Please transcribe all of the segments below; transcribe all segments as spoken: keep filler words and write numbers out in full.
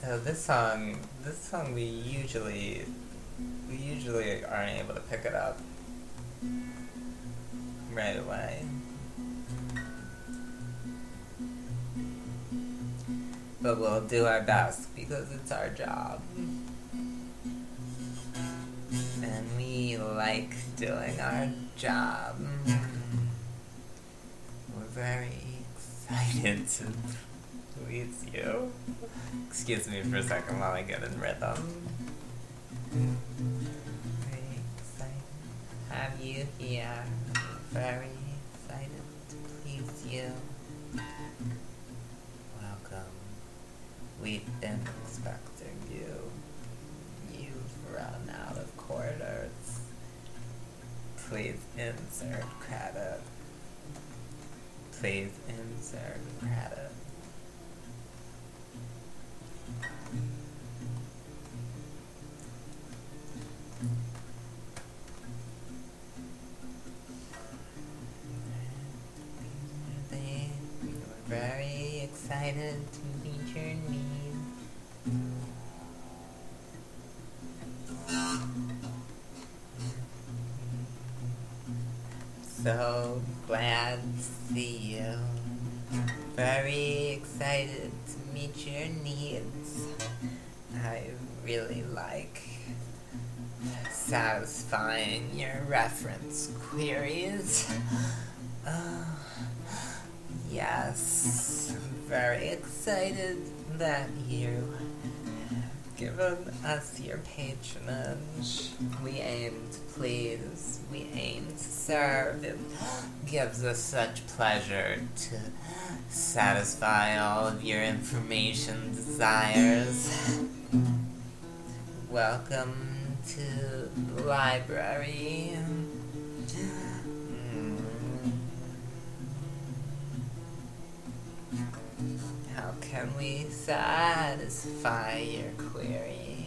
So this song, this song we usually, we usually aren't able to pick it up right away. But we'll do our best because it's our job. And we like doing our job. We're very excited to please you. Excuse me for a second while I get in rhythm. Very excited to have you here. Very excited to please you. Welcome. We've been expecting you. You've run out of quarters. Please insert credit. Please insert credit. We're very excited to meet your needs. So glad to see you. Very excited to meet your needs. I really like satisfying your reference queries. Uh, yes, I'm very excited that you given us your patronage. We aim to please, we aim to serve. It gives us such pleasure to satisfy all of your information desires. Welcome to the library. Mm. How can we satisfy your query?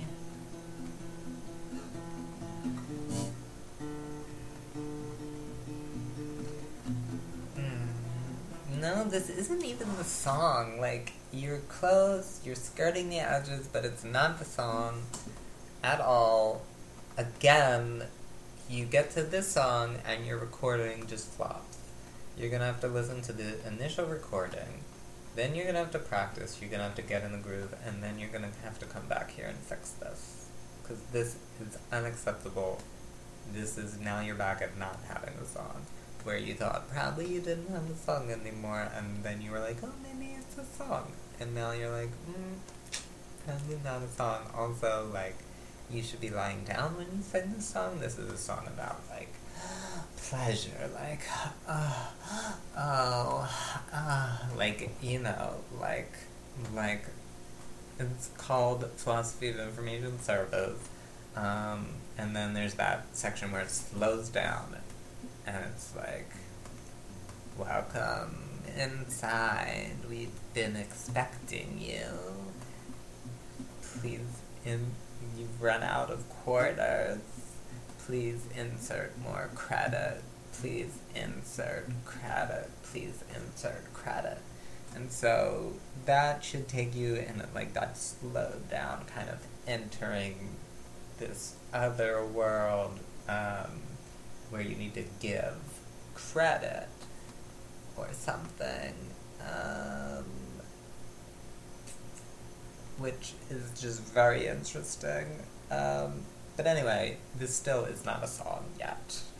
Mm. No, this isn't even the song. Like, you're close, you're skirting the edges, but it's not the song at all. Again, you get to this song and your recording just flops. You're gonna have to listen to the initial recording. Then you're gonna have to practice, you're gonna have to get in the groove, and then you're gonna have to come back here and fix this. Because this is unacceptable. This is, now you're back at not having the song. Where you thought probably you didn't have the song anymore, and then you were like, oh, maybe it's a song. And now you're like, hmm, probably not a song. Also, like, you should be lying down when you sing this song. This is a song about, like, pleasure, like, uh, oh, uh, like, you know, like, like, it's called Philosophy of Information Service, um, and then there's that section where it slows down, and it's like, welcome inside, we've been expecting you, please, in, you've run out of quarters. Please insert more credit. Please insert credit. Please insert credit. And so that should take you in like that slowed down kind of entering this other world um, where you need to give credit or something, um, which is just very interesting. Um, But anyway, this still is not a song yet.